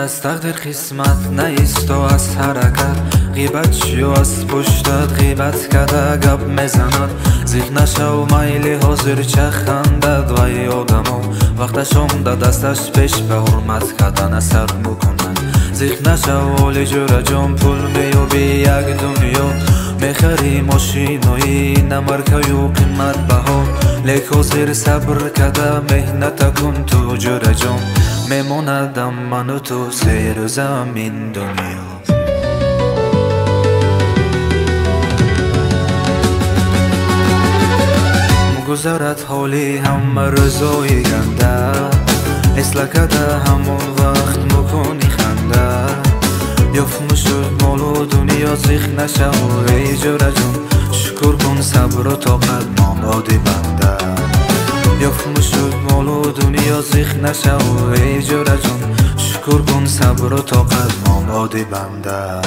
از تقدیر قسمت نیست و از حرکت غیبت شو از پشتت غیبت کرده گپ میزند زیغ نشو میلی حاضر چه خندد و یادمو وقتش آمده دستش پیش به حرمت کردن اثر میکنن زیغ نشو ولی جور جان پول میابی یک دنیا میخری ماشینایی نمرکه و قیمت بها لیک حاضر صبر کرده مهنت کن تو جور جان میماندم من و تو سیر زمین دنیا گذرت حالی همه روزای گنده اصلا کده همون وقت مکنی خنده یافم شد مال و دنیا زیخ نشو ای جور جون شکر کن صبر و طاقت مامادی بنده یافم شد مال و دنیا زیخ نشو ای جور جون شکر کن صبر و طاقت مامادی بنده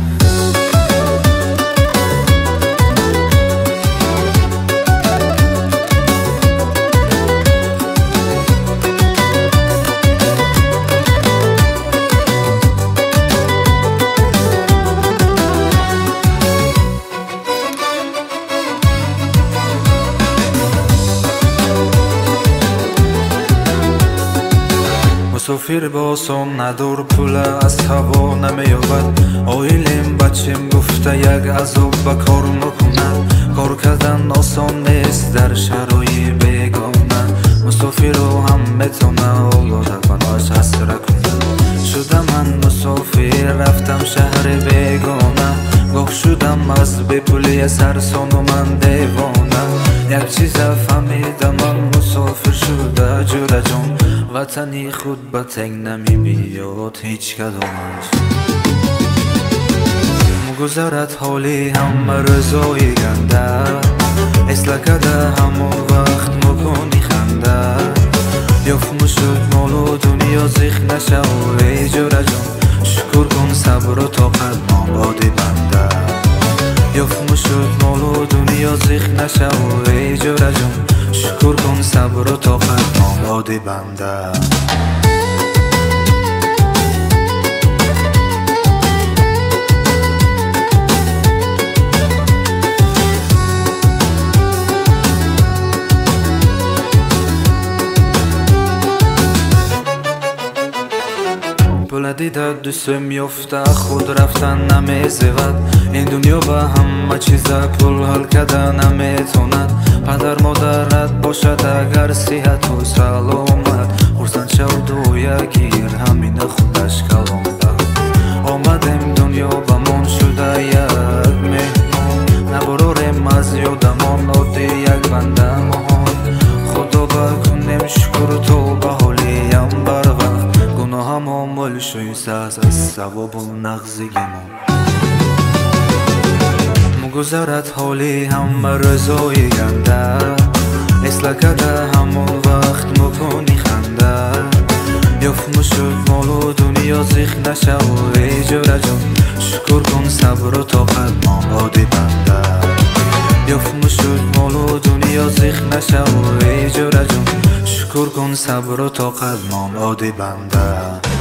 مسافر باسم ندار پول از هوا نمیابد آیلیم بچیم گفته یک عذاب به کار نکند کار کردن آسان نیست در شرای بیگانه مسافر رو هم میتونه آلوده کناش حسره کنه شدم من مسافر رفتم شهر بیگانه گاه شدم از بی پولی سرسان و من دیوانه یک چیز فهمیدم من مسافر شده جور جان وطنی خود به تنگ نمی بیاد هیچ کدامش مگذرد حالی همه روزای گنده اصلا کده همون وقت مکنی خنده یافم شد مال و دنیا زیخ نشو ای جور جان شکر کن صبر و طاقت مامادی بنده یافم شد مال و دنیا زیخ نشو ای جور جان شکر کن صبر و طاقت مامادی بنده پول دیده دوست میفته خود رفتن نمیزود این دنیا به همه چیز پول حل کردن نمیتوند پدر مادرت باشد اگر صحت و سلامت خرسند شود و یکیر همین خودش کلام دهد آمدیم دنیا بمان شده یک مهمان نبراریم از یادمان عادی یک بنده مهان خدا بکنیم شکر تو به حالیم بر وقت گناه هم آمال شوی ساز از ثواب و نغزگی ما مگذرد حالی همه روزای گنده اصلا کده همون وقت مکنی خنده یافم شد مال و دنیا زیخ نشو ای جور جان شکر کن صبر و طاقت مامادی بنده یافم شد مال و دنیا زیخ نشو ای جور جان شکر کن صبر و طاقت مامادی بنده